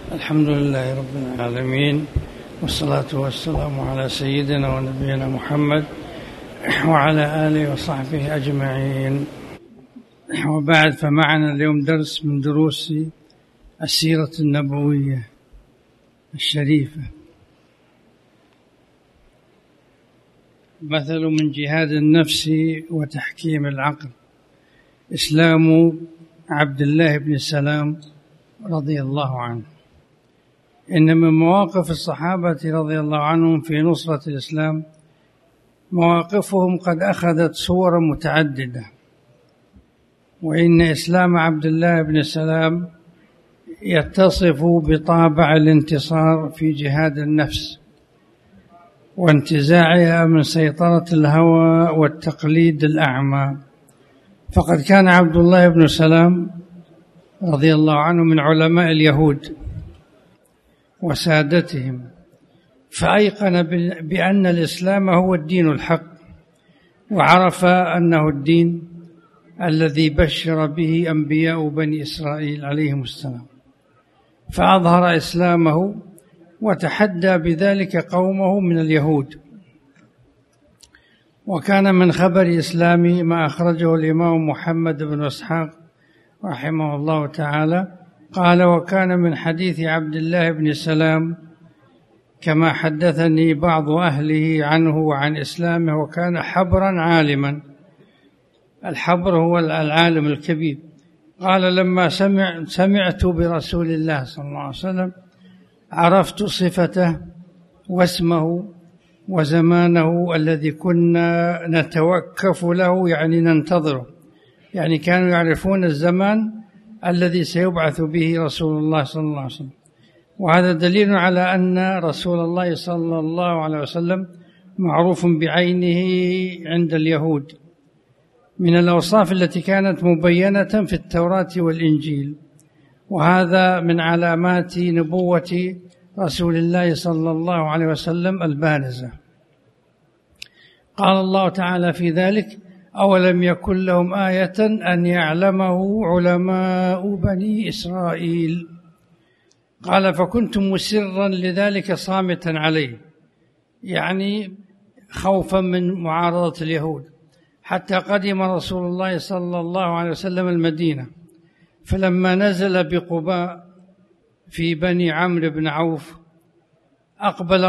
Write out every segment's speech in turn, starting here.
الحمد لله رب العالمين، والصلاة والسلام على سيدنا ونبينا محمد وعلى آله وصحبه أجمعين. وبعد، فمعنا اليوم درس من دروس السيرة النبوية الشريفة. مثل من جهاد النفس وتحكيم العقل، إسلام عبد الله بن سلام رضي الله عنه. إن من مواقف الصحابة رضي الله عنهم في نصرة الإسلام مواقفهم قد أخذت صورا متعددة، وإن إسلام عبد الله بن سلام يتصف بطابع الانتصار في جهاد النفس وانتزاعها من سيطرة الهوى والتقليد الأعمى. فقد كان عبد الله بن سلام رضي الله عنه من علماء اليهود وسادتهم، فأيقن بأن الإسلام هو الدين الحق، وعرف أنه الدين الذي بشر به أنبياء بني إسرائيل عليهم السلام، فأظهر إسلامه وتحدى بذلك قومه من اليهود. وكان من خبر إسلامه ما أخرجه الإمام محمد بن إسحاق رحمه الله تعالى قال: وكان من حديث عبد الله بن سلام كما حدثني بعض أهله عنه وعن إسلامه، وكان حبرا عالما. الحبر هو العالم الكبير. قال: لما سمعت برسول الله صلى الله عليه وسلم عرفت صفته واسمه وزمانه الذي كنا نتوكف له، يعني ننتظره، يعني كانوا يعرفون الزمان الذي سيبعث به رسول الله صلى الله عليه وسلم. وهذا دليل على أن رسول الله صلى الله عليه وسلم معروف بعينه عند اليهود من الأوصاف التي كانت مبينة في التوراة والإنجيل، وهذا من علامات نبوة رسول الله صلى الله عليه وسلم البارزة. قال الله تعالى في ذلك: أولم يكن لهم آية أن يعلمه علماء بني إسرائيل. قال: فكنت مسرا لذلك صامتا عليه، يعني خوفا من معارضة اليهود، حتى قدم رسول الله صلى الله عليه وسلم المدينة. فلما نزل بقباء في بني عمرو بن عوف أقبل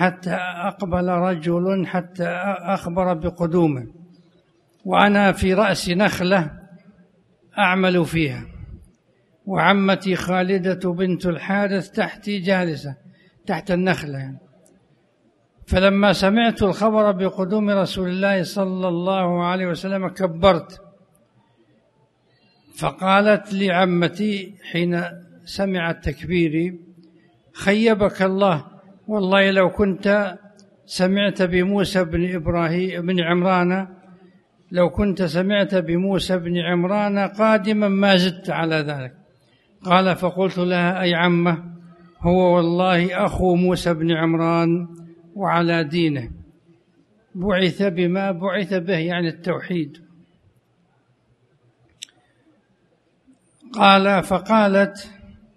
رجل حتى أخبر بقدومه، وأنا في رأس نخلة أعمل فيها، وعمتي خالدة بنت الحارث تحتي جالسة تحت النخلة يعني. فلما سمعت الخبر بقدوم رسول الله صلى الله عليه وسلم كبرت، فقالت لي عمتي حين سمعت تكبيري: خيبك الله، والله لو كنت سمعت بموسى بن عمران، لو كنت سمعت بموسى بن عمران قادما ما زدت على ذلك. قال: فقلت لها: أي عمه، هو والله أخو موسى بن عمران وعلى دينه، بعث بما بعث به، يعني التوحيد. قال: فقالت: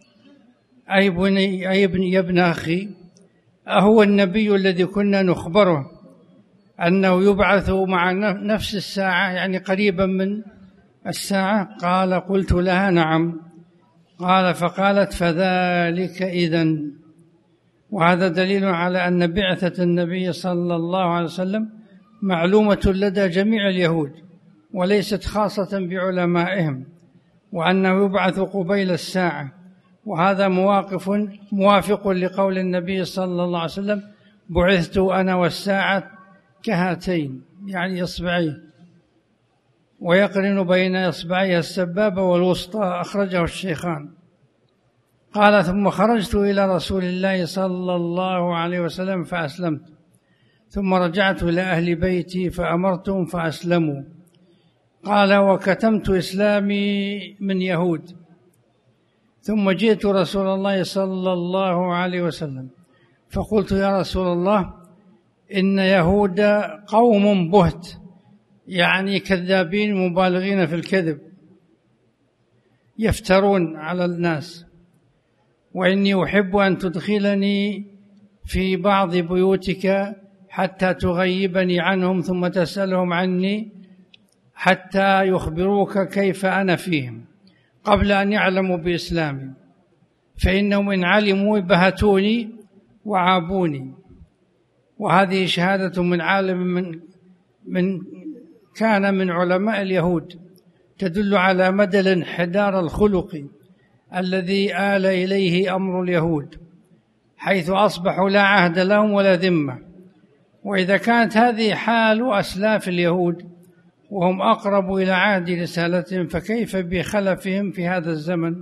أي ابن أخي، أهو النبي الذي كنا نخبره أنه يبعث مع نفس الساعة، يعني قريبا من الساعة؟ قال: قلت لها: نعم. قال: فقالت: فذلك إذن. وهذا دليل على أن بعثة النبي صلى الله عليه وسلم معلومة لدى جميع اليهود وليست خاصة بعلمائهم، وأنه يبعث قبيل الساعة. وهذا موافق لقول النبي صلى الله عليه وسلم: بعثت أنا والساعة كهاتين، يعني إصبعين، ويقرن بين إصبعيها السبابة والوسطى، أخرجه الشيخان. قال: ثم خرجت إلى رسول الله صلى الله عليه وسلم فأسلمت، ثم رجعت إلى أهل بيتي فأمرتهم فأسلموا. قال: وكتمت إسلامي من يهود، ثم جئت رسول الله صلى الله عليه وسلم فقلت: يا رسول الله، إن يهود قوم بهت، يعني كذابين مبالغين في الكذب، يفترون على الناس. وإني أحب أن تدخلني في بعض بيوتك حتى تغيبني عنهم ثم تسألهم عني حتى يخبروك كيف أنا فيهم قبل أن يعلموا بإسلامي، فإنهم إن علموا بهتوني وعابوني. وهذه شهادة من عالم من كان من علماء اليهود تدل على مدى الانحدار الخلقي الذي آل إليه أمر اليهود، حيث أصبحوا لا عهد لهم ولا ذمة. وإذا كانت هذه حال أسلاف اليهود وهم أقرب إلى عهد رسالتهم، فكيف بخلفهم في هذا الزمن؟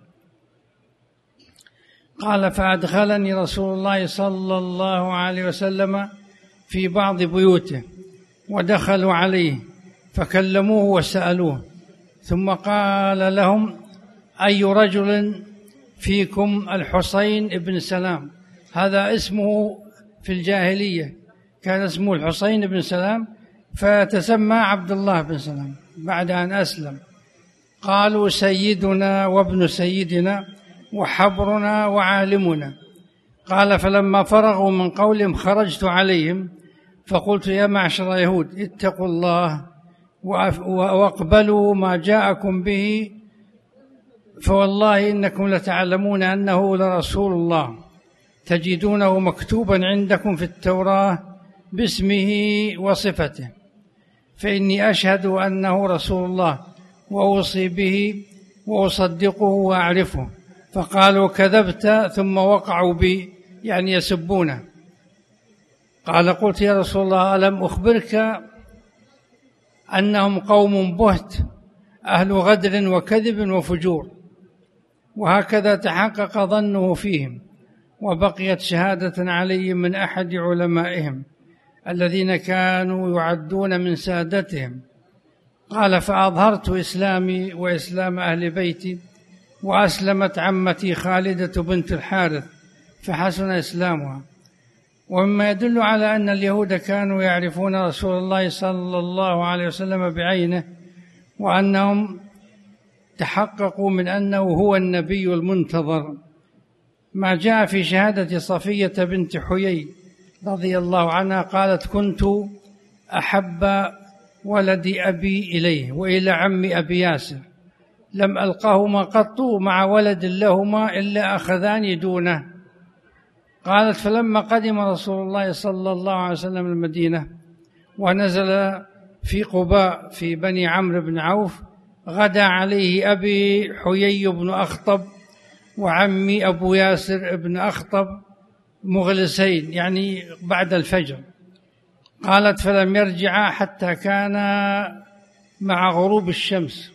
قال: فأدخلني رسول الله صلى الله عليه وسلم في بعض بيوته، ودخلوا عليه فكلموه وسألوه، ثم قال لهم: أي رجل فيكم الحسين بن سلام؟ هذا اسمه في الجاهلية، كان اسمه الحسين بن سلام، فتسمى عبد الله بن سلام بعد أن أسلم. قالوا: سيدنا وابن سيدنا وحبرنا وعالمنا. قال: فلما فرغوا من قولهم خرجت عليهم فقلت: يا معشر اليهود، اتقوا الله واقبلوا ما جاءكم به، فوالله إنكم لتعلمون أنه لرسول الله، تجدونه مكتوبا عندكم في التوراة باسمه وصفته، فإني أشهد أنه رسول الله وأوصي به وأصدقه وأعرفه. فقالوا: كذبت، ثم وقعوا بي، يعني يسبونه. قال: قلت: يا رسول الله، ألم أخبرك أنهم قوم بهت أهل غدر وكذب وفجور؟ وهكذا تحقق ظنه فيهم، وبقيت شهادة علي من أحد علمائهم الذين كانوا يعدون من سادتهم. قال: فأظهرت إسلامي وإسلام أهل بيتي، وأسلمت عمتي خالدة بنت الحارث فحسن إسلامها. ومما يدل على أن اليهود كانوا يعرفون رسول الله صلى الله عليه وسلم بعينه، وأنهم تحققوا من أنه هو النبي المنتظر، ما جاء في شهادة صفية بنت حيي رضي الله عنها، قالت: كنت أحب ولد أبي إليه وإلى عم أبي ياسر، لم ألقهما قط مع ولد لهما إلا أخذاني دونه. قالت: فلما قدم رسول الله صلى الله عليه وسلم المدينة ونزل في قباء في بني عمرو بن عوف، غدا عليه أبي حيي بن أخطب وعمي أبو ياسر بن أخطب مغلسين، يعني بعد الفجر. قالت: فلم يرجعا حتى كان مع غروب الشمس.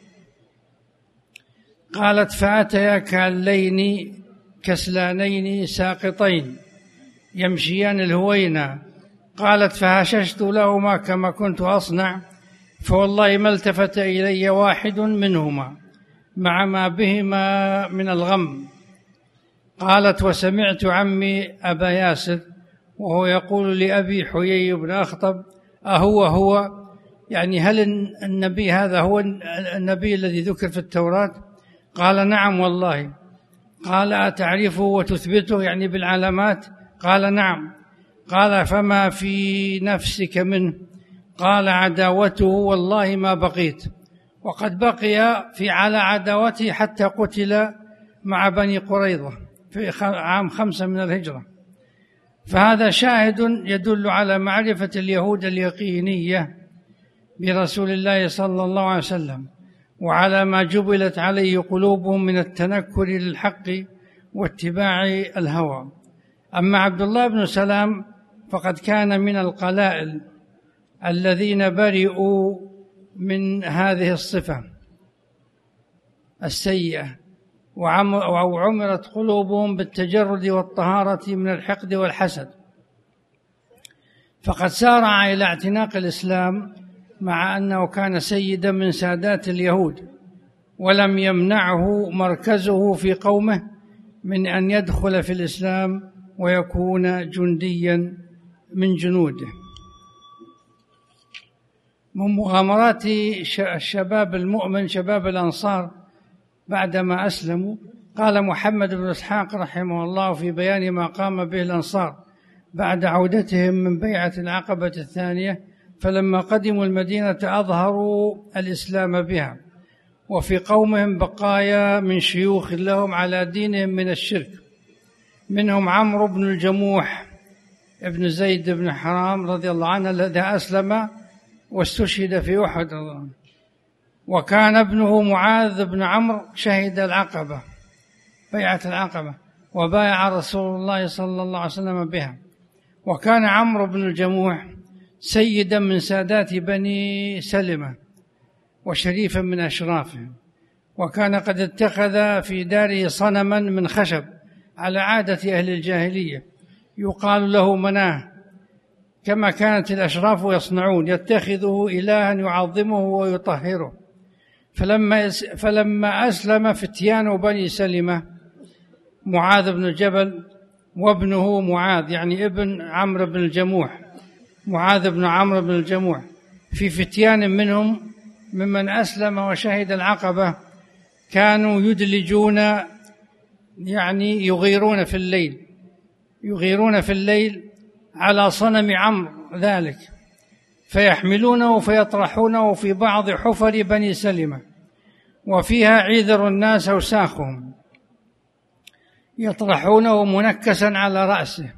قالت: فأتيا كاللين كسلانين ساقطين يمشيان الهوينا. قالت: فهششت لهما كما كنت أصنع، فوالله ما التفت إلي واحد منهما مع ما بهما من الغم. قالت: وسمعت عمي أبا ياسر وهو يقول لأبي حيي بن أخطب: أهو يعني هل النبي هذا هو النبي الذي ذكر في التوراة؟ قال: نعم والله. قال: أتعرفه وتثبته يعني بالعلامات؟ قال: نعم. قال: فما في نفسك منه؟ قال: عداوته والله ما بقيت، وقد بقي على عداوته حتى قتل مع بني قريظة في عام 5 من الهجرة. فهذا شاهد يدل على معرفة اليهود اليقينية برسول الله صلى الله عليه وسلم، وعلى ما جبلت عليه قلوبهم من التنكر للحق واتباع الهوى. أما عبد الله بن سلام فقد كان من القلائل الذين برئوا من هذه الصفة السيئة، وعمرت قلوبهم بالتجرد والطهارة من الحقد والحسد، فقد سارع إلى اعتناق الإسلام مع أنه كان سيدا من سادات اليهود، ولم يمنعه مركزه في قومه من أن يدخل في الإسلام ويكون جنديا من جنوده. من مغامرات الشباب المؤمن شباب الأنصار بعدما أسلموا قال محمد بن إسحاق رحمه الله في بيان ما قام به الأنصار بعد عودتهم من بيعة العقبة الثانية: فلما قدموا المدينة أظهروا الإسلام بها، وفي قومهم بقايا من شيوخ لهم على دينهم من الشرك، منهم عمرو بن الجموح ابن زيد بن حرام رضي الله عنه الذي أسلم واستشهد في أحد، وكان ابنه معاذ بن عمرو شهد العقبة، بيعة العقبة، وبايع رسول الله صلى الله عليه وسلم بها. وكان عمرو بن الجموح سيدا من سادات بني سلمة وشريفا من أشرافهم، وكان قد اتخذ في داره صنما من خشب على عادة أهل الجاهلية يقال له مناه، كما كانت الأشراف يصنعون، يتخذه إلها يعظمه ويطهره. فلما أسلم فتيان بني سلمة معاذ بن جبل وابنه معاذ، يعني ابن عمرو بن الجموح، معاذ بن عمرو بن الجموح، في فتيان منهم ممن أسلم وشهد العقبة كانوا يدلجون، يعني يغيرون في الليل على صنم عمرو ذلك، فيحملونه فيطرحونه في بعض حفر بني سلمة، وفيها عذر الناس أوساخهم، يطرحونه منكسا على رأسه.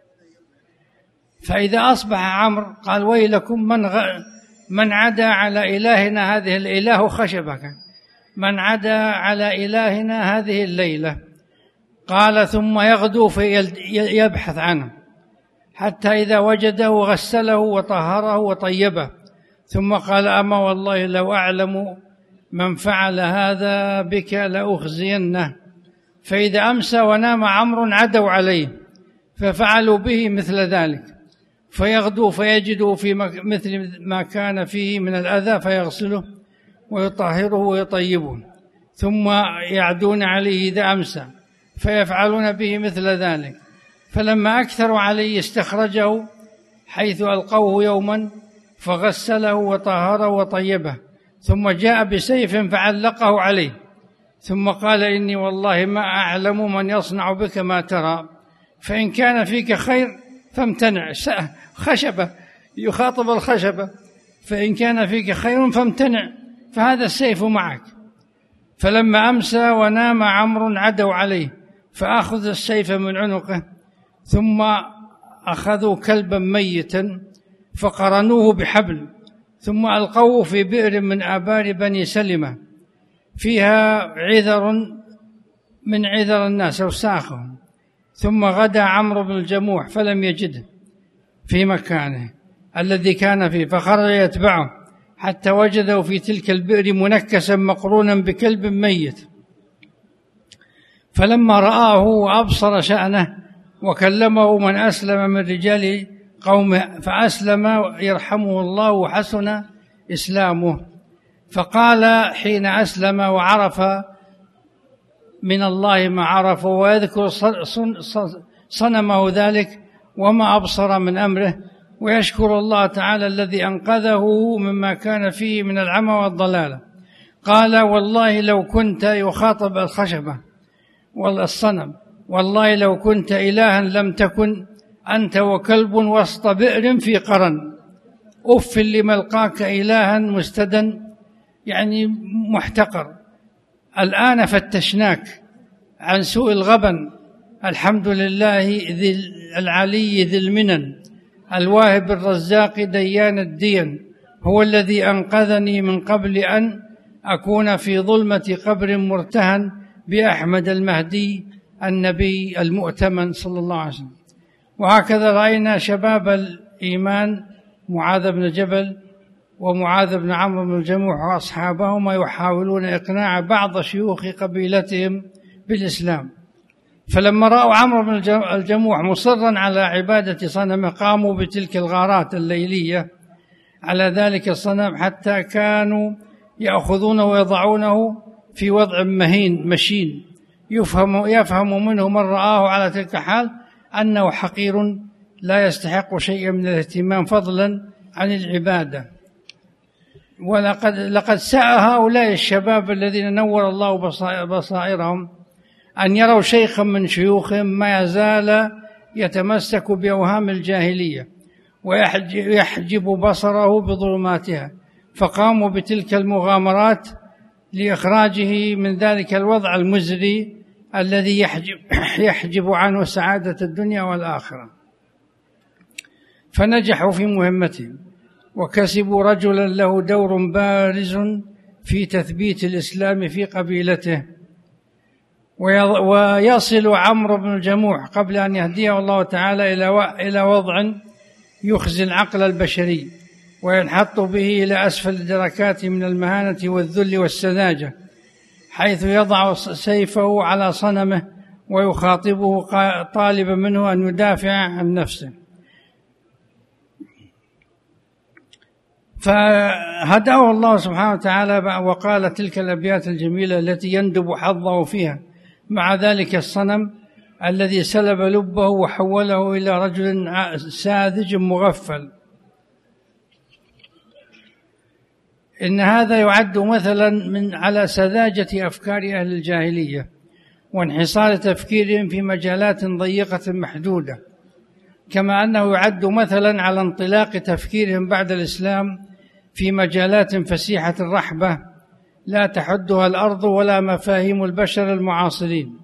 فإذا أصبح عمرو قال: ويلكم من عدا على إلهنا هذه الإله خشبك، من عدا على إلهنا هذه الليلة. قال: ثم يغدو فيبحث عنه حتى إذا وجده غسله وطهره وطيبه، ثم قال: أما والله لو أعلم من فعل هذا بك لأخزينه. فإذا أمسى ونام عمرو عدوا عليه ففعلوا به مثل ذلك، فيغدو فيجده في مثل ما كان فيه من الأذى، فيغسله ويطهره ويطيبه، ثم يعدون عليه إذا أمسى فيفعلون به مثل ذلك. فلما أكثروا عليه استخرجه حيث ألقوه يوما فغسله وطهره وطيبه، ثم جاء بسيف فعلقه عليه، ثم قال: إني والله ما أعلم من يصنع بك ما ترى، فإن كان فيك خير فامتنع. خشبة يخاطب الخشبة: فإن كان فيك خير فامتنع، فهذا السيف معك. فلما أمسى ونام عمرو عدوا عليه فأخذ السيف من عنقه، ثم أخذوا كلبا ميتا فقرنوه بحبل، ثم ألقوه في بئر من آبار بني سلمة فيها عذر من عذر الناس أوساخهم. ثم غدا عمرو بن الجموح فلم يجده في مكانه الذي كان فيه، فخرج يتبعه حتى وجده في تلك البئر منكسا مقرونا بكلب ميت. فلما رآه وأبصر شأنه وكلمه من أسلم من رجال قومه فأسلم يرحمه الله وحسن إسلامه. فقال حين أسلم وعرف من الله ما عرف، ويذكر صنمه ذلك وما أبصر من أمره، ويشكر الله تعالى الذي أنقذه مما كان فيه من العمى والضلالة. قال: والله لو كنت، يخاطب الخشبة والصنم، والله لو كنت إلها لم تكن أنت وكلب وسط بئر في قرن، أف لملقاك إلها مستدى، يعني محتقر. الآن فتشناك عن سوء الغبن، الحمد لله ذي العلي ذي المنن الواهب الرزاق ديان الدين، هو الذي أنقذني من قبل أن أكون في ظلمة قبر مرتهن بأحمد المهدي النبي المؤتمن صلى الله عليه وسلم. وهكذا رأينا شباب الإيمان معاذ بن جبل ومعاذ بن عمرو بن الجموح وأصحابهما يحاولون إقناع بعض شيوخ قبيلتهم بالإسلام. فلما رأوا عمرو بن الجموح مصرا على عبادة صنمه قاموا بتلك الغارات الليلية على ذلك الصنم، حتى كانوا يأخذونه ويضعونه في وضع مهين مشين، يفهم منه من رآه على تلك الحال أنه حقير لا يستحق شيئا من الاهتمام فضلا عن العبادة. لقد ساء هؤلاء الشباب الذين نور الله بصائرهم أن يروا شيخا من شيوخهم ما يزال يتمسك بأوهام الجاهلية ويحجب بصره بظلماتها، فقاموا بتلك المغامرات لإخراجه من ذلك الوضع المزري الذي يحجب عنه سعادة الدنيا والآخرة، فنجحوا في مهمتهم وكسبوا رجلا له دور بارز في تثبيت الإسلام في قبيلته. ويصل عمرو بن الجموح قبل أن يهديه الله تعالى إلى وضع يخزي العقل البشري وينحط به إلى أسفل الدركات من المهانة والذل والسذاجة، حيث يضع سيفه على صنمه ويخاطبه طالبا منه أن يدافع عن نفسه. فهداه الله سبحانه وتعالى وقال تلك الأبيات الجميلة التي يندب حظه فيها مع ذلك الصنم الذي سلب لبه وحوله إلى رجل ساذج مغفل. إن هذا يعد مثلا على سذاجة أفكار أهل الجاهلية وانحصار تفكيرهم في مجالات ضيقة محدودة، كما أنه يعد مثلا على انطلاق تفكيرهم بعد الإسلام في مجالات فسيحة الرحبة لا تحدها الأرض ولا مفاهيم البشر المعاصرين.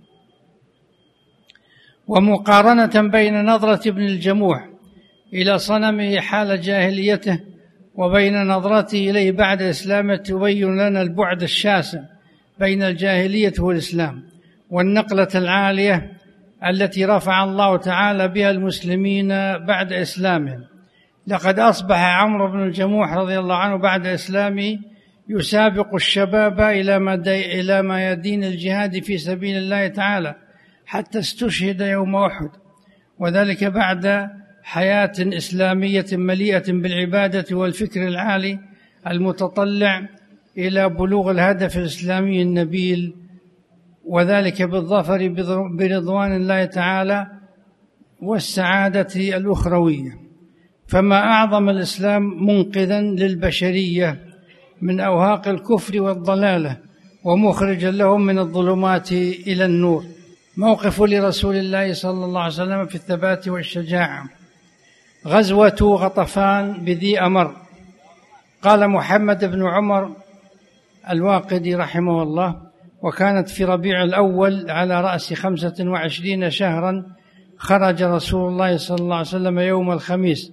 ومقارنة بين نظرة ابن الجموح إلى صنمه حال جاهليته وبين نظرته إليه بعد إسلامه تبين لنا البعد الشاسع بين الجاهلية والإسلام والنقلة العالية التي رفع الله تعالى بها المسلمين بعد إسلامهم. لقد أصبح عمرو بن الجموح رضي الله عنه بعد إسلامه يسابق الشباب إلى ميادين الجهاد في سبيل الله تعالى حتى استشهد يوم أحد، وذلك بعد حياة إسلامية مليئة بالعبادة والفكر العالي المتطلع إلى بلوغ الهدف الإسلامي النبيل، وذلك بالظفر برضوان الله تعالى والسعادة الأخروية. فما أعظم الإسلام منقذا للبشرية من أوهاق الكفر والضلالة ومخرجا لهم من الظلمات إلى النور. موقف لرسول الله صلى الله عليه وسلم في الثبات والشجاعة. غزوة غطفان بذي أمر. قال محمد بن عمر الواقدي رحمه الله: وكانت في ربيع الأول على رأس 25 شهرا خرج رسول الله صلى الله عليه وسلم يوم الخميس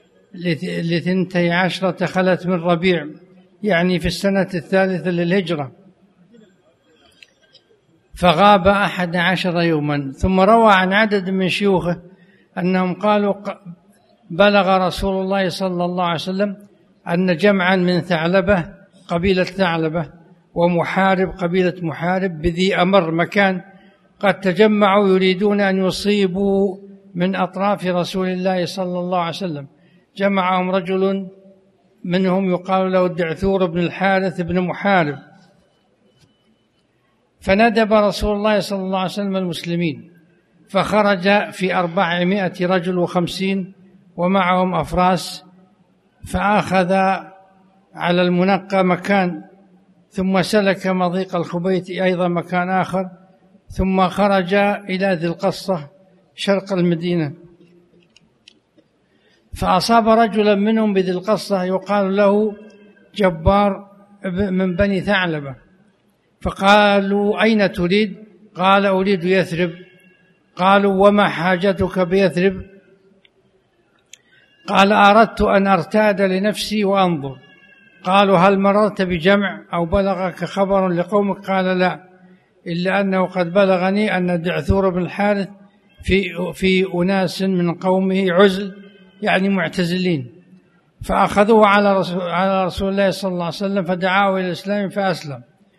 ل12 خلت من ربيع، يعني في السنة 3 للهجرة، فغاب 11 يوما. ثم روى عن عدد من شيوخه أنهم قالوا: بلغ رسول الله صلى الله عليه وسلم أن جمعا من ثعلبة قبيلة ثعلبة ومحارب قبيلة محارب بذي أمر مكان قد تجمعوا يريدون أن يصيبوا من أطراف رسول الله صلى الله عليه وسلم. جمعهم رجل منهم يقال له الدعثور بن الحارث بن محارب، فندب رسول الله صلى الله عليه وسلم المسلمين، فخرج في 400 رجل و50 ومعهم أفراس، فأخذ على المنقى مكان، ثم سلك مضيق الخبيت أيضا مكان آخر، ثم خرج إلى ذي القصة شرق المدينة، فأصاب رجلا منهم بذي القصة يقال له جبار من بني ثعلبة، فقالوا: أين تريد؟ قال: أريد يثرب. قالوا: وما حاجتك بيثرب؟ قال: أردت أن أرتاد لنفسي وأنظر. قالوا: هل مررت بجمع أو بلغك خبر لقومك؟ قال: لا، إلا أنه قد بلغني أن دعثور بن الحارث في أناس من قومه عزل، يعني معتزلين، فأخذوه على رسول الله صلى الله عليه وسلم فدعاه إلى الإسلام فأسلم.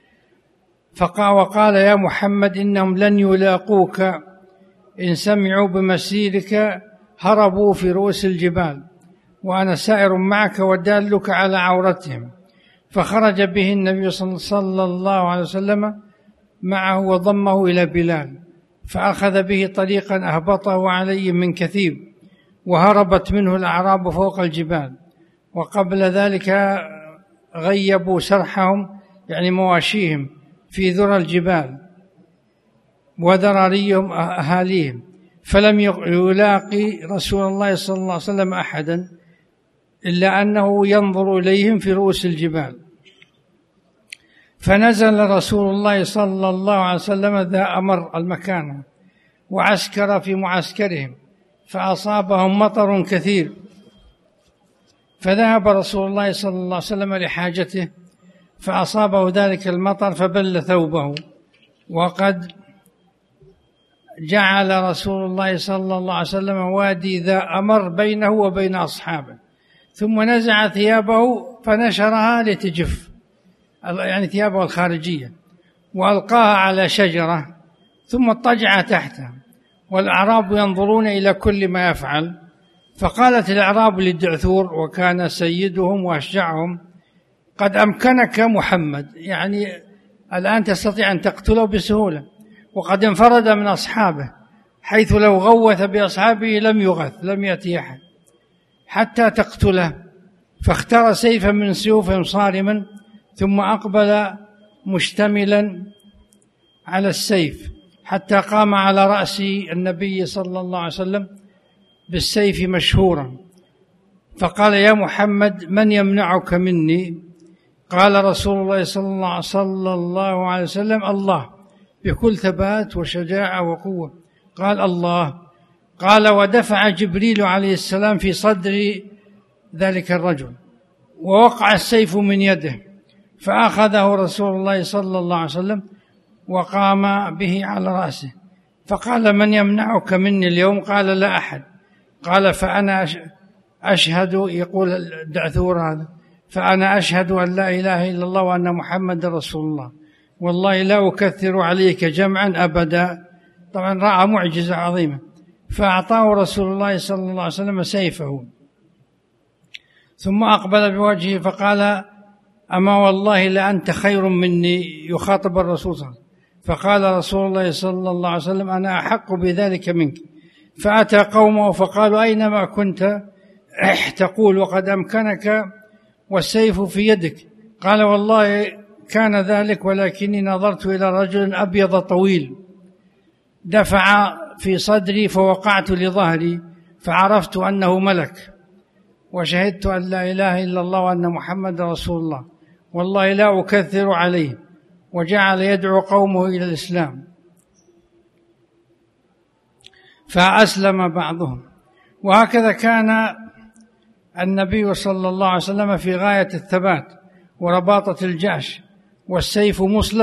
وقال: يا محمد، إنهم لن يلاقوك، إن سمعوا بمسيرك هربوا في رؤوس الجبال، وأنا سائر معك ودالك على عورتهم. فخرج به النبي صلى الله عليه وسلم معه وضمه إلى بلال، فأخذ به طريقا أهبطه عليه من كثيب، وهربت منه الأعراب فوق الجبال. وقبل ذلك غيبوا سرحهم، يعني مواشيهم، في ذرى الجبال، وذراريهم أهاليهم، فلم يلاقي رسول الله صلى الله عليه وسلم أحدا إلا أنه ينظر إليهم في رؤوس الجبال. فنزل رسول الله صلى الله عليه وسلم ذا أمر المكان وعسكر في معسكرهم، فأصابهم مطر كثير، فذهب رسول الله صلى الله عليه وسلم لحاجته فأصابه ذلك المطر فبل ثوبه. وقد جعل رسول الله صلى الله عليه وسلم وادي ذا أمر بينه وبين أصحابه، ثم نزع ثيابه فنشرها لتجف، يعني ثيابه الخارجية، وألقاها على شجرة ثم اضطجع تحتها، والأعراب ينظرون إلى كل ما يفعل. فقالت الأعراب للدعثور وكان سيدهم وأشجعهم: قد أمكنك محمد، يعني الآن تستطيع أن تقتله بسهولة، وقد انفرد من أصحابه حيث لو غوث بأصحابه لم يغث، لم يأتي أحد حتى تقتله. فاختار سيفا من سيوفهم صارما، ثم أقبل مشتملا على السيف حتى قام على رأس النبي صلى الله عليه وسلم بالسيف مشهورا، فقال: يا محمد من يمنعك مني؟ قال رسول الله صلى الله عليه وسلم: الله، بكل ثبات وشجاعة وقوة. قال: الله. قال: ودفع جبريل عليه السلام في صدر ذلك الرجل، ووقع السيف من يده، فأخذه رسول الله صلى الله عليه وسلم وقام به على رأسه، فقال: من يمنعك مني اليوم؟ قال: لا أحد. قال: فأنا أشهد، يقول الدعثور هذا، فأنا أشهد أن لا إله إلا الله وأن محمد رسول الله، والله لا أكثر عليك جمعا أبدا. طبعا رأى معجزة عظيمة، فأعطاه رسول الله صلى الله عليه وسلم سيفه، ثم أقبل بوجهه فقال: أما والله لأنت خير مني، يخاطب الرسول صلى الله عليه وسلم. فقال رسول الله صلى الله عليه وسلم: أنا أحق بذلك منك. فأتى قومه فقالوا: أينما كنت تقول وقد أمكنك والسيف في يدك؟ قال: والله كان ذلك، ولكني نظرت إلى رجل أبيض طويل دفع في صدري فوقعت لظهري فعرفت أنه ملك، وشهدت أن لا إله إلا الله وأن محمد رسول الله، والله لا أكثر عليه. وجعل يدعو قومه إلى الإسلام، فأسلم بعضهم. وهكذا كان النبي صلى الله عليه وسلم في غاية الثبات ورباطة الجأش، والسيف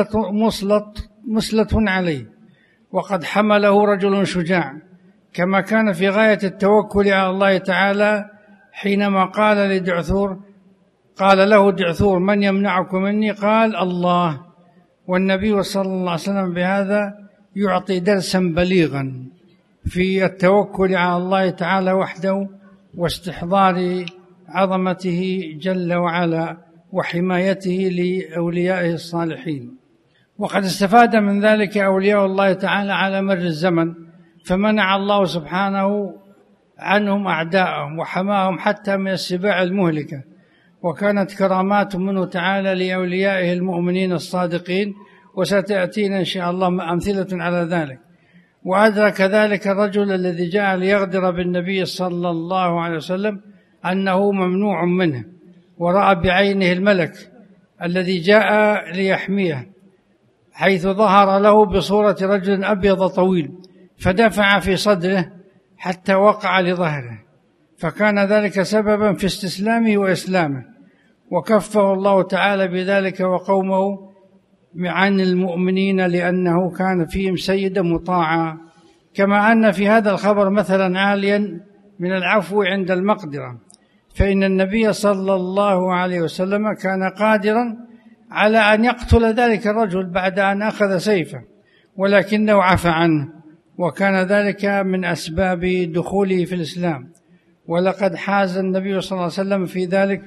مسلط عليه، وقد حمله رجل شجاع، كما كان في غاية التوكل على الله تعالى حينما قال لدعثور، قال له دعثور: من يمنعك مني؟ قال: الله. والنبي صلى الله عليه وسلم بهذا يعطي درسا بليغا في التوكل على الله تعالى وحده، واستحضار عظمته جل وعلا وحمايته لأوليائه الصالحين. وقد استفاد من ذلك أولياء الله تعالى على مر الزمن، فمنع الله سبحانه عنهم أعداءهم وحماهم حتى من السباع المهلكة، وكانت كرامات منه تعالى لأوليائه المؤمنين الصادقين، وستأتينا إن شاء الله أمثلة على ذلك. وأدرك ذلك الرجل الذي جاء ليغدر بالنبي صلى الله عليه وسلم أنه ممنوع منه، ورأى بعينه الملك الذي جاء ليحميه، حيث ظهر له بصورة رجل أبيض طويل، فدفع في صدره حتى وقع لظهره، فكان ذلك سببا في استسلامه وإسلامه، وكفه الله تعالى بذلك وقومه عن المؤمنين، لأنه كان فيهم سيدا مطاعا. كما أن في هذا الخبر مثلا عاليا من العفو عند المقدرة، فإن النبي صلى الله عليه وسلم كان قادرا على أن يقتل ذلك الرجل بعد أن أخذ سيفه، ولكنه عفى عنه، وكان ذلك من أسباب دخوله في الإسلام. ولقد حاز النبي صلى الله عليه وسلم في ذلك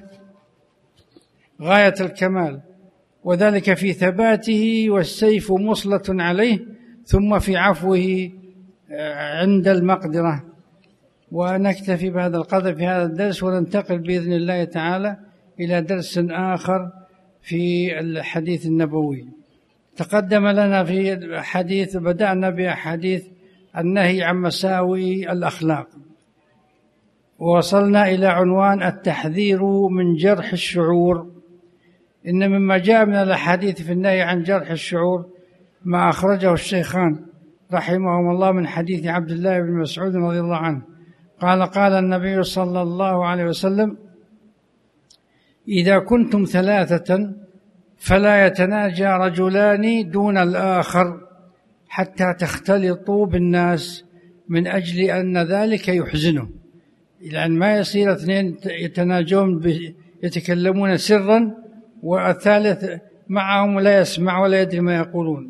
غاية الكمال، وذلك في ثباته والسيف مسلط عليه، ثم في عفوه عند المقدرة. ونكتفي بهذا القدر في هذا الدرس، وننتقل بإذن الله تعالى إلى درس آخر في الحديث النبوي. تقدم لنا في حديث، بدأنا بأحاديث النهي عن مساوئ الأخلاق، ووصلنا إلى عنوان التحذير من جرح الشعور. إن مما جاء من الأحاديث في النهي عن جرح الشعور ما أخرجه الشيخان رحمهما الله من حديث عبد الله بن مسعود رضي الله عنه قال: قال النبي صلى الله عليه وسلم: إذا كنتم ثلاثة فلا يتناجى رجلان دون الآخر حتى تختلطوا بالناس، من أجل أن ذلك يحزنه. لأن ما يصير اثنين يتناجون يتكلمون سرا والثالث معهم ولا يسمع ولا يدري ما يقولون.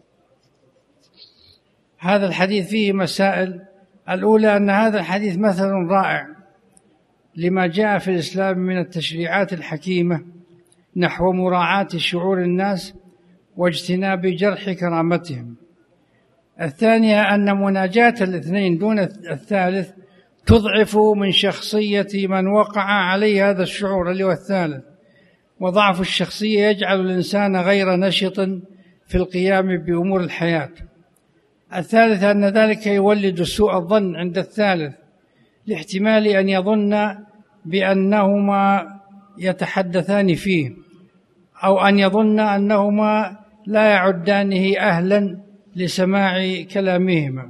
هذا الحديث فيه مسائل. الأولى أن هذا الحديث مثل رائع لما جاء في الإسلام من التشريعات الحكيمة نحو مراعاة شعور الناس واجتناب جرح كرامتهم. الثانية أن مناجاة الاثنين دون الثالث تضعف من شخصية من وقع عليه هذا الشعور اللي هو الثالث، وضعف الشخصية يجعل الإنسان غير نشط في القيام بأمور الحياة. الثالث أن ذلك يولد سوء الظن عند الثالث، لاحتمال أن يظن بأنهما يتحدثان فيه، أو أن يظن أنهما لا يعدانه أهلا لسماع كلامهما،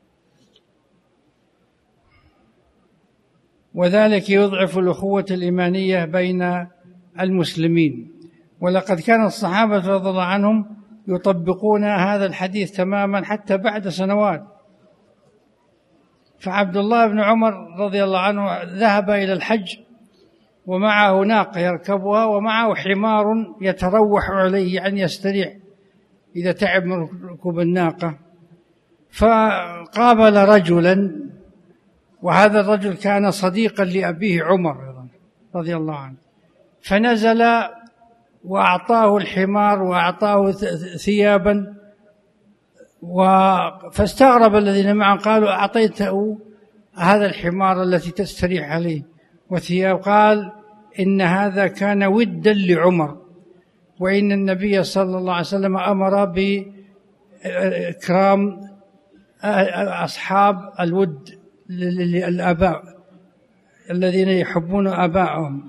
وذلك يضعف الأخوة الإيمانية بين المسلمين. ولقد كان الصحابة رضي الله عنهم يطبقون هذا الحديث تماما حتى بعد سنوات. فعبد الله بن عمر رضي الله عنه ذهب إلى الحج ومعه ناقة يركبها ومعه حمار يتروح عليه، يعني يستريح إذا تعب من ركوب الناقة. فقابل رجلا، وهذا الرجل كان صديقا لأبيه عمر رضي الله عنه، فنزل وأعطاه الحمار وأعطاه ثيابا، فاستغرب الذين معه قالوا: أعطيته هذا الحمار التي تستريح عليه وثياب؟ قال: إن هذا كان ودا لعمر، وإن النبي صلى الله عليه وسلم أمر بإكرام أصحاب الود للآباء الذين يحبون آباءهم.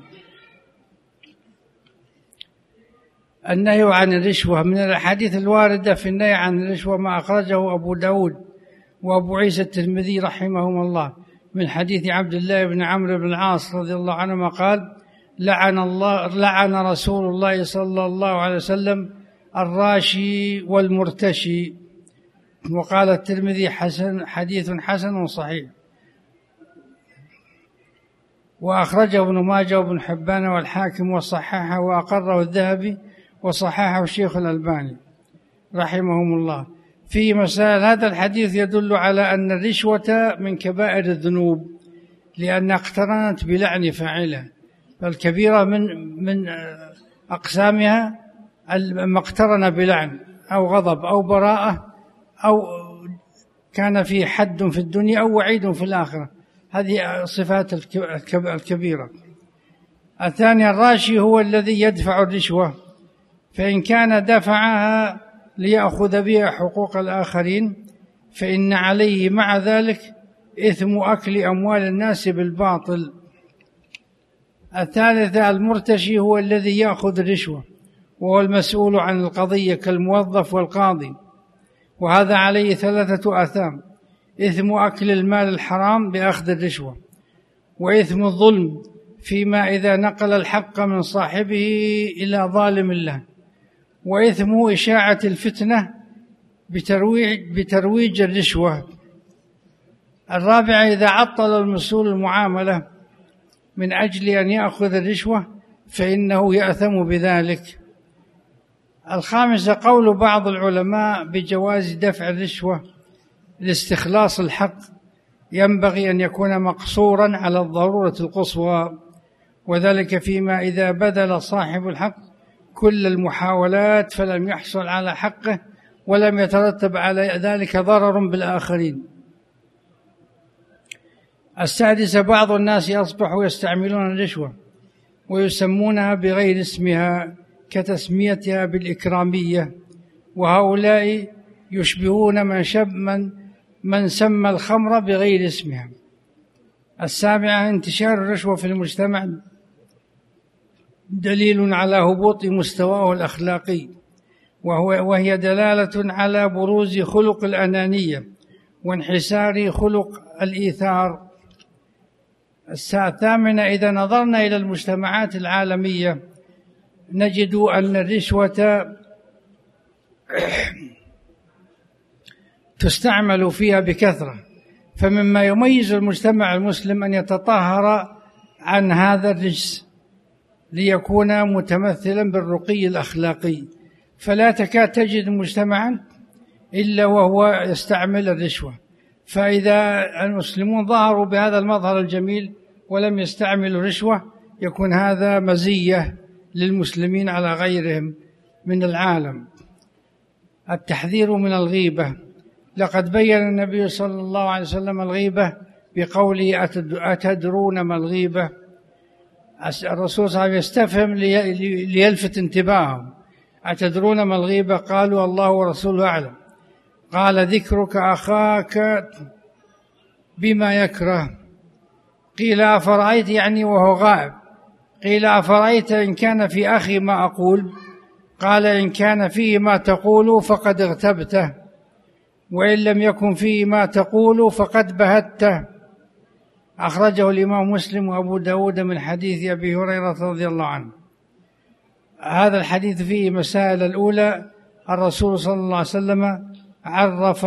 النهي عن الرشوة. من الأحاديث الواردة في النهي عن الرشوة ما أخرجه أبو داود وأبو عيسى الترمذي رحمهم الله من حديث عبد الله بن عمرو بن العاص رضي الله عنهما قال: لعن رسول الله صلى الله عليه وسلم الراشي والمرتشي. وقال الترمذي: حديث حسن صحيح. وأخرجه ابن ماجه وابن حبان والحاكم وصححه وأقره الذهبي وصححه الشيخ الألباني رحمهم الله. في مسائل هذا الحديث يدل على أن الرشوة من كبائر الذنوب، لأن اقترنت بلعن فاعله، فالكبيرة من أقسامها ما اقترن بلعن أو غضب أو براءة أو كان في حد في الدنيا أو وعيد في الآخرة. هذه صفات الكبيرة. الثاني الراشي هو الذي يدفع الرشوة، فإن كان دفعها ليأخذ بها حقوق الآخرين فإن عليه مع ذلك إثم أكل أموال الناس بالباطل. الثالث المرتشي هو الذي يأخذ الرشوة وهو المسؤول عن القضية كالموظف والقاضي، وهذا عليه 3 آثام: إثم أكل المال الحرام بأخذ الرشوة، وإثم الظلم فيما إذا نقل الحق من صاحبه إلى ظالم له، وإثم إشاعة الفتنة بترويج الرشوة. الرابع إذا عطل المسؤول المعاملة من أجل أن يأخذ الرشوة فإنه يأثم بذلك. الخامسة قول بعض العلماء بجواز دفع الرشوة لاستخلاص الحق، ينبغي أن يكون مقصورا على الضرورة القصوى، وذلك فيما إذا بذل صاحب الحق كل المحاولات فلم يحصل على حقه ولم يترتب على ذلك ضرر بالآخرين. السادسة بعض الناس أصبحوا يستعملون الرشوة ويسمونها بغير اسمها كتسميتها بالإكرامية وهؤلاء يشبهون من سمى الخمر بغير اسمها. 7 انتشار الرشوة في المجتمع دليل على هبوط مستواه الأخلاقي، وهي دلالة على بروز خلق الأنانية وانحسار خلق الإيثار. 8 إذا نظرنا إلى المجتمعات العالمية نجد أن الرشوة تستعمل فيها بكثرة، فمما يميز المجتمع المسلم أن يتطهر عن هذا الرجس ليكون متمثلا بالرقي الأخلاقي، فلا تكاد تجد مجتمعا إلا وهو يستعمل الرشوة. فإذا المسلمون ظهروا بهذا المظهر الجميل ولم يستعملوا رشوة يكون هذا مزية للمسلمين على غيرهم من العالم. التحذير من الغيبة، لقد بين النبي صلى الله عليه وسلم الغيبة بقوله أتدرون ما الغيبة؟ الرسول صلى الله عليه وسلم يستفهم ليلفت انتباههم، أتدرون ما الغيبة؟ قالوا الله ورسوله أعلم. قال ذكرك أخاك بما يكره. قيل أفرأيت يعني وهو غائب، قيل أفرأيت إن كان في أخي ما أقول؟ قال إن كان فيه ما تقول فقد اغتبته، وإن لم يكن فيه ما تقول فقد بهته. أخرجه الإمام مسلم وأبو داود من حديث أبي هريرة رضي الله عنه. هذا الحديث فيه مسائل. الأولى الرسول صلى الله عليه وسلم عرف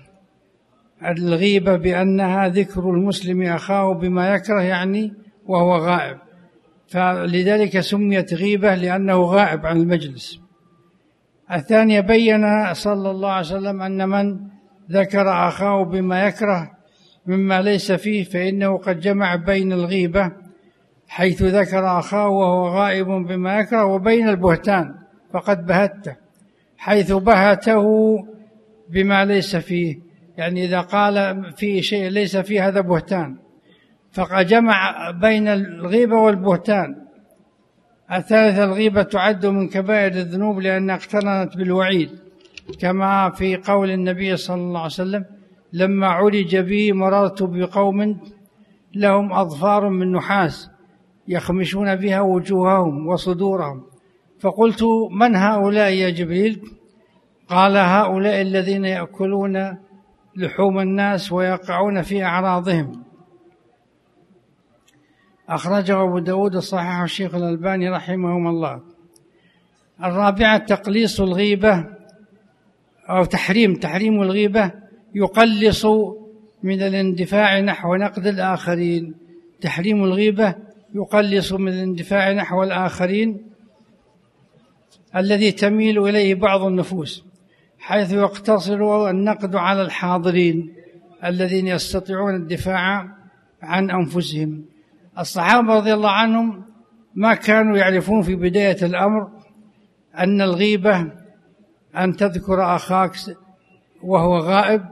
الغيبة بأنها ذكر المسلم أخاه بما يكره يعني وهو غائب، فلذلك سميت غيبة لأنه غائب عن المجلس. الثانية بين صلى الله عليه وسلم أن من ذكر أخاه بما يكره مما ليس فيه فإنه قد جمع بين الغيبة حيث ذكر أخاه وهو غائب بما يكره، وبين البهتان فقد بهته حيث بهته بما ليس فيه، يعني إذا قال فيه شيء ليس فيه هذا بهتان، فقد جمع بين الغيبة والبهتان. الثالثة الغيبة تعد من كبائر الذنوب لأنها اقترنت بالوعيد، كما في قول النبي صلى الله عليه وسلم لما عرج بي مررت بقوم لهم أظفار من نحاس يخمشون بها وجوههم وصدورهم، فقلت من هؤلاء يا جبريل؟ قال هؤلاء الذين يأكلون لحوم الناس ويقعون في أعراضهم. أخرجه أبو داود صححه الشيخ الألباني رحمهم الله. الرابعة تقليص الغيبة أو تحريم الغيبة يقلص من الاندفاع نحو نقد الآخرين. تحريم الغيبة يقلص من الاندفاع نحو الآخرين الذي تميل إليه بعض النفوس، حيث يقتصر النقد على الحاضرين الذين يستطيعون الدفاع عن أنفسهم. الصحابة رضي الله عنهم ما كانوا يعرفون في بداية الأمر أن الغيبة أن تذكر أخاك وهو غائب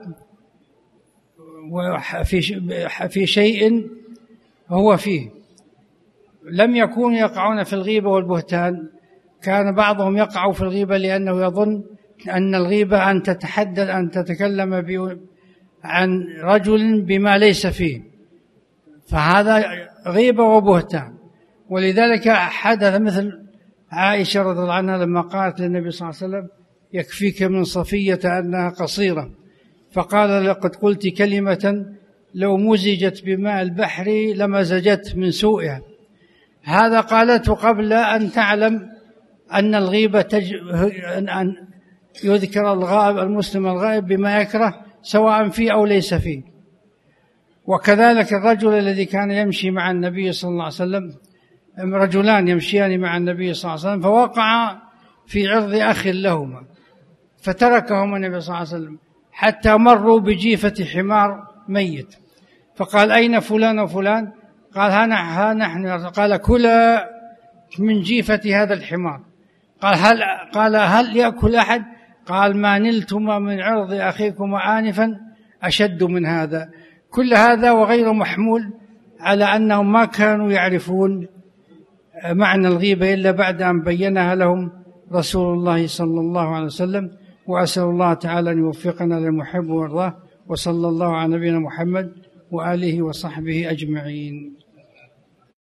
في شيء هو فيه. لم يكونوا يقعون في الغيبة والبهتان، كان بعضهم يقع في الغيبة لأنه يظن أن الغيبة أن تتحدث أن تتكلم عن رجل بما ليس فيه، فهذا غيبة وبهتان. ولذلك حدث مثل عائشة رضي الله عنها لما قالت للنبي صلى الله عليه وسلم يكفيك من صفية أنها قصيرة، فقال لقد قلت كلمة لو مزجت بماء البحر لمزجت من سوءها. هذا قالته قبل أن تعلم أن الغيبة أن يذكر الغائب المسلم الغائب بما يكره سواء فيه أو ليس فيه. وكذلك الرجل الذي كان يمشي مع النبي صلى الله عليه وسلم، رجلان يمشيان مع النبي صلى الله عليه وسلم فوقع في عرض أخ لهما فتركهما النبي صلى الله عليه وسلم حتى مروا بجيفة حمار ميت، فقال أين فلان وفلان؟ قال ها نحن. قال كلا من جيفة هذا الحمار. قال هل يأكل أحد؟ قال ما نلتما من عرض أخيكما آنفا أشد من هذا. كل هذا وغير محمول على أنهم ما كانوا يعرفون معنى الغيبة إلا بعد أن بينها لهم رسول الله صلى الله عليه وسلم، وأسأل الله تعالى أن يوفقنا للمحب ويرضاه، وصلى الله على نبينا محمد وآله وصحبه أجمعين.